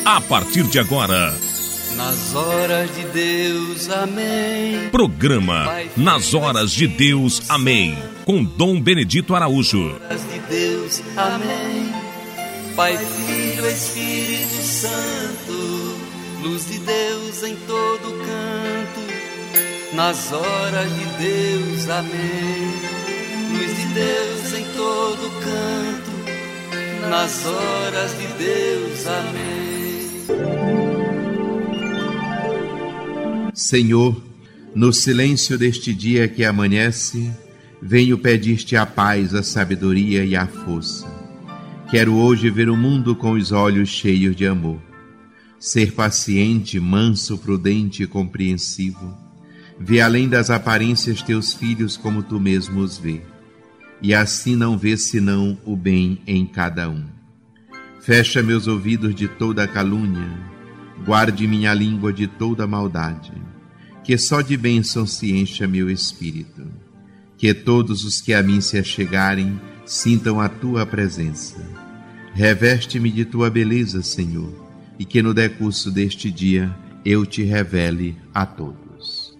a partir de agora. Nas horas de Deus, amém. Programa Nas Horas de Deus, amém. Com Dom Benedito Araújo. Nas horas de Deus, amém. Pai, Filho, Espírito Santo, luz de Deus em todo canto. Nas horas de Deus, amém. Luz de Deus em todo canto. Nas horas de Deus, amém. Senhor, no silêncio deste dia que amanhece, venho pedir-te a paz, a sabedoria e a força. Quero hoje ver o mundo com os olhos cheios de amor. Ser paciente, manso, prudente e compreensivo. Ver além das aparências teus filhos como tu mesmo os vê. E assim não ver senão o bem em cada um. Fecha meus ouvidos de toda calúnia. Guarde minha língua de toda maldade. Que só de bênção se encha meu espírito. Que todos os que a mim se achegarem sintam a tua presença. Reveste-me de tua beleza, Senhor, e que no decurso deste dia eu te revele a todos.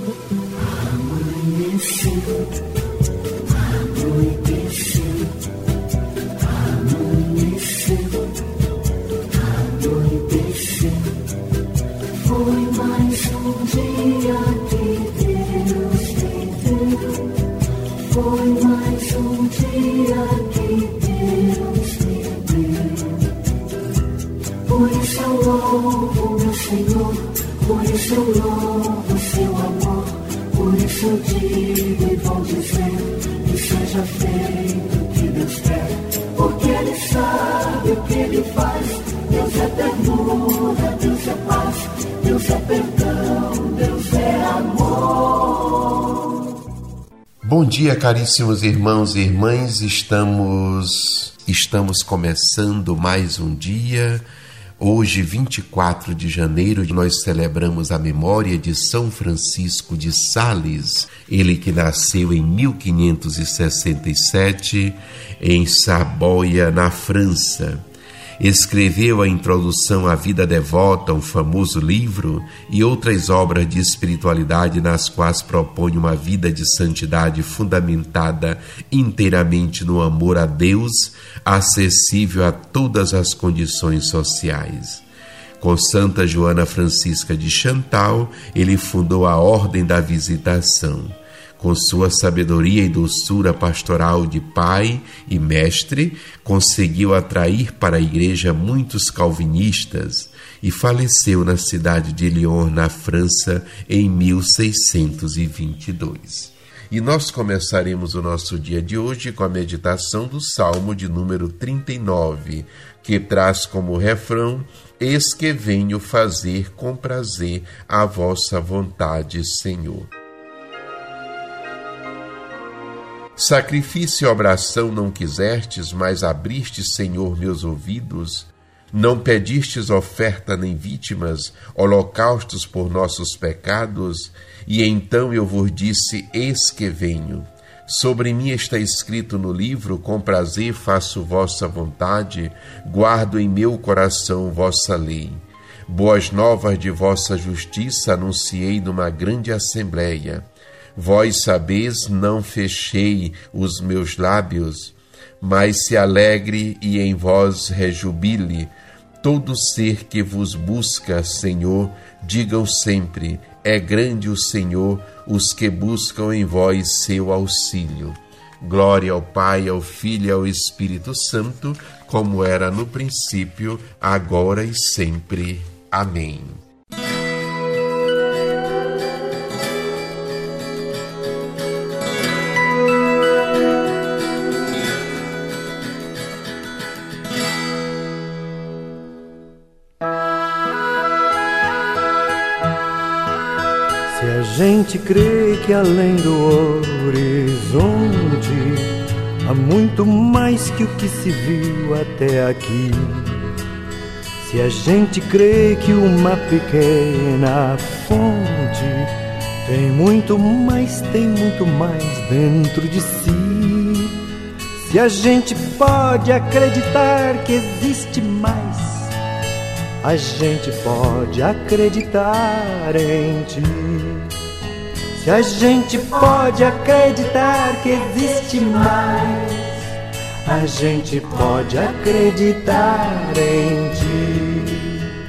Foi mais um dia que Deus me deu. Foi mais um dia que Deus me deu. Por isso eu louvo meu Senhor, por isso eu louvo seu amor. Por isso eu digo e vou dizer que seja feito o que Deus quer. Porque Ele sabe o que Ele faz. Deus é ternura, Deus é paz, Deus é perdão, Deus é amor. Bom dia, caríssimos irmãos e irmãs. Estamos começando mais um dia. Hoje, 24 de janeiro, nós celebramos a memória de São Francisco de Sales, ele que nasceu em 1567 em Saboia, na França. Escreveu a introdução à vida devota, um famoso livro, e outras obras de espiritualidade nas quais propõe uma vida de santidade fundamentada inteiramente no amor a Deus, acessível a todas as condições sociais. Com Santa Joana Francisca de Chantal, ele fundou a Ordem da Visitação. Com sua sabedoria e doçura pastoral de pai e mestre, conseguiu atrair para a igreja muitos calvinistas e faleceu na cidade de Lyon, na França, em 1622. E nós começaremos o nosso dia de hoje com a meditação do Salmo de número 39, que traz como refrão: Eis que venho fazer com prazer a vossa vontade, Senhor. Sacrifício e oração não quisestes, mas abristes, Senhor, meus ouvidos. Não pedistes oferta nem vítimas, holocaustos por nossos pecados. E então eu vos disse: eis que venho. Sobre mim está escrito no livro: com prazer faço vossa vontade, guardo em meu coração vossa lei. Boas novas de vossa justiça anunciei numa grande assembleia. Vós sabeis, não fechei os meus lábios, mas se alegre e em vós rejubile. Todo ser que vos busca, Senhor, digam sempre: é grande o Senhor, os que buscam em vós seu auxílio. Glória ao Pai, ao Filho e ao Espírito Santo, como era no princípio, agora e sempre. Amém. Se a gente crê que além do horizonte há muito mais que o que se viu até aqui, se a gente crê que uma pequena fonte tem muito mais dentro de si, se a gente pode acreditar que existe mais a gente pode acreditar em ti. Se a gente pode acreditar que existe mais, a gente pode acreditar em ti.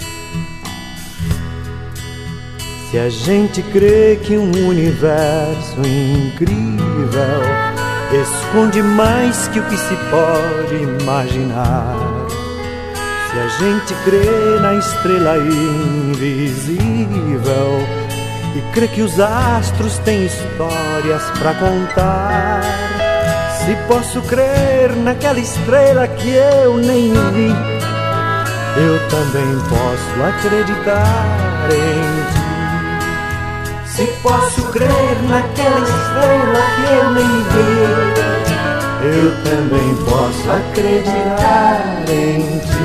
Se a gente crê que um universo incrível esconde mais que o que se pode imaginar, se a gente crê na estrela invisível e crê que os astros têm histórias pra contar, se posso crer naquela estrela que eu nem vi, eu também posso acreditar em ti. Se posso crer naquela estrela que eu nem vi, eu também posso acreditar em ti.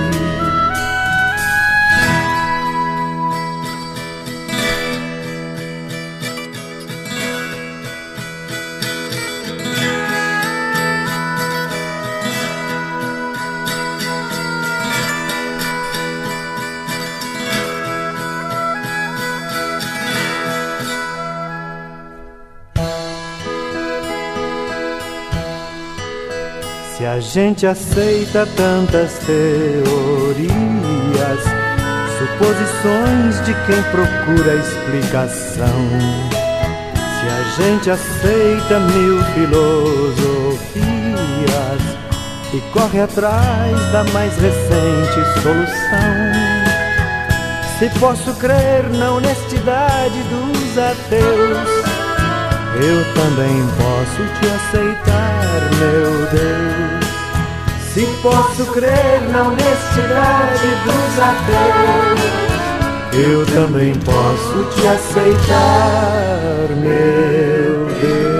Se a gente aceita tantas teorias, suposições de quem procura explicação, se a gente aceita 1000 filosofias e corre atrás da mais recente solução, se posso crer na honestidade dos ateus, eu também posso te aceitar, meu Deus. Se posso crer na honestidade dos ateus, eu também posso te aceitar, meu Deus.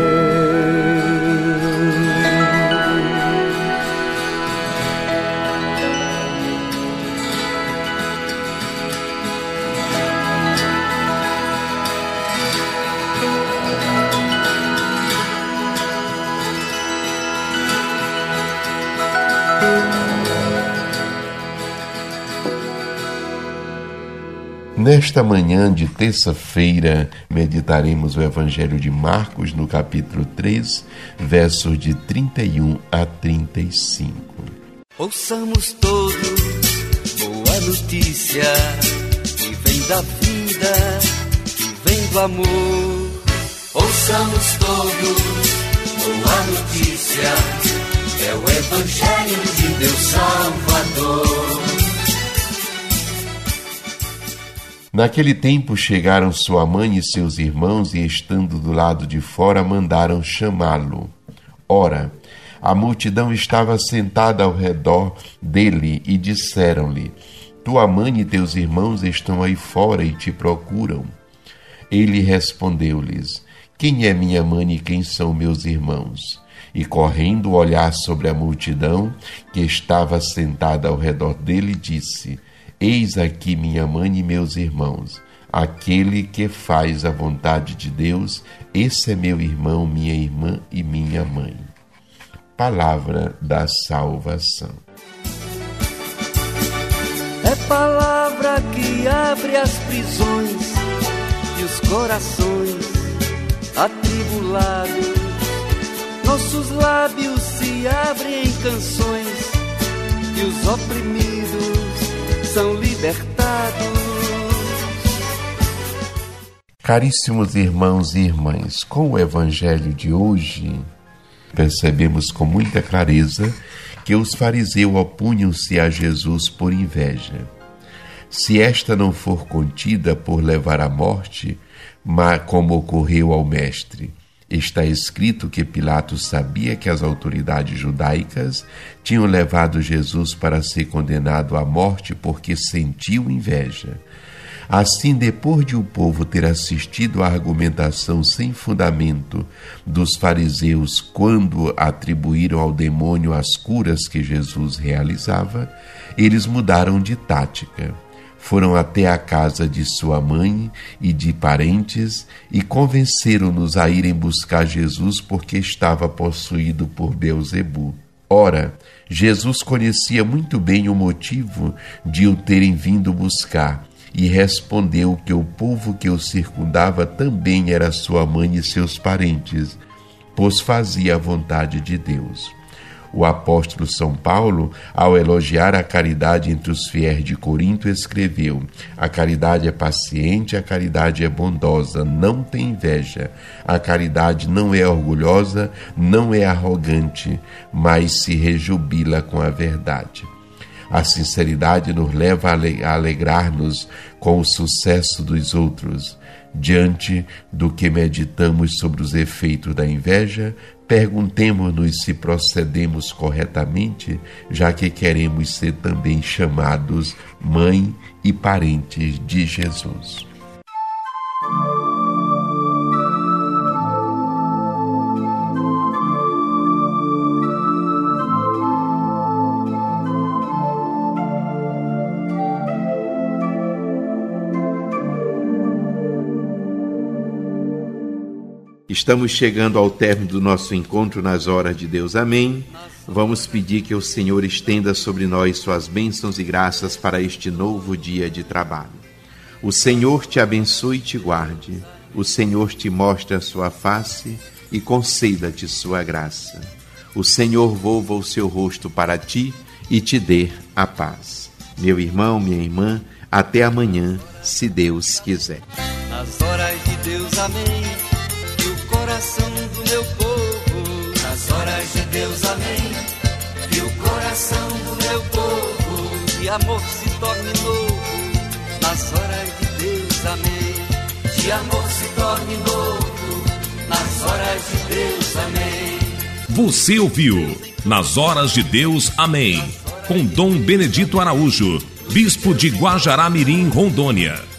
Nesta manhã de terça-feira, meditaremos o Evangelho de Marcos, no capítulo 3, versos de 31 a 35. Ouçamos todos boa notícia, que vem da vida, que vem do amor. Ouçamos todos boa notícia, é o Evangelho de Deus Salvador. Naquele tempo chegaram sua mãe e seus irmãos e, estando do lado de fora, mandaram chamá-lo. Ora, a multidão estava sentada ao redor dele e disseram-lhe: tua mãe e teus irmãos estão aí fora e te procuram. Ele respondeu-lhes: quem é minha mãe e quem são meus irmãos? E correndo olhar sobre a multidão que estava sentada ao redor dele, disse: eis aqui minha mãe e meus irmãos. Aquele que faz a vontade de Deus, esse é meu irmão, minha irmã e minha mãe. Palavra da salvação. É palavra que abre as prisões e os corações atribulados. Nossos lábios se abrem em canções e os oprimidos são libertados. Caríssimos irmãos e irmãs, com o Evangelho de hoje, percebemos com muita clareza que os fariseus opunham-se a Jesus por inveja. Se esta não for contida por levar à morte, mas como ocorreu ao mestre, está escrito que Pilatos sabia que as autoridades judaicas tinham levado Jesus para ser condenado à morte porque sentiu inveja. Assim, depois de o povo ter assistido à argumentação sem fundamento dos fariseus quando atribuíram ao demônio as curas que Jesus realizava, eles mudaram de tática. Foram até a casa de sua mãe e de parentes e convenceram-nos a irem buscar Jesus porque estava possuído por Beelzebu. Ora, Jesus conhecia muito bem o motivo de o terem vindo buscar e respondeu que o povo que o circundava também era sua mãe e seus parentes, pois fazia a vontade de Deus. O apóstolo São Paulo, ao elogiar a caridade entre os fiéis de Corinto, escreveu: a caridade é paciente, a caridade é bondosa, não tem inveja, a caridade não é orgulhosa, não é arrogante, mas se rejubila com a verdade. A sinceridade nos leva a alegrar-nos com o sucesso dos outros. Diante do que meditamos sobre os efeitos da inveja, perguntemo-nos se procedemos corretamente, já que queremos ser também chamados mãe e parentes de Jesus. Estamos chegando ao término do nosso encontro nas horas de Deus. Amém. Vamos pedir que o Senhor estenda sobre nós suas bênçãos e graças para este novo dia de trabalho. O Senhor te abençoe e te guarde. O Senhor te mostre a sua face e conceda-te sua graça. O Senhor volva o seu rosto para ti e te dê a paz. Meu irmão, minha irmã, até amanhã, se Deus quiser. Nas horas de Deus, amém. Coração do meu povo, nas horas de Deus, amém. Que o coração do meu povo de amor se torne novo, nas horas de Deus, amém. De amor se torne novo, nas horas de Deus, amém. Você ouviu Nas Horas de Deus, amém, com Dom Benedito Araújo, bispo de Guajará-Mirim, Rondônia.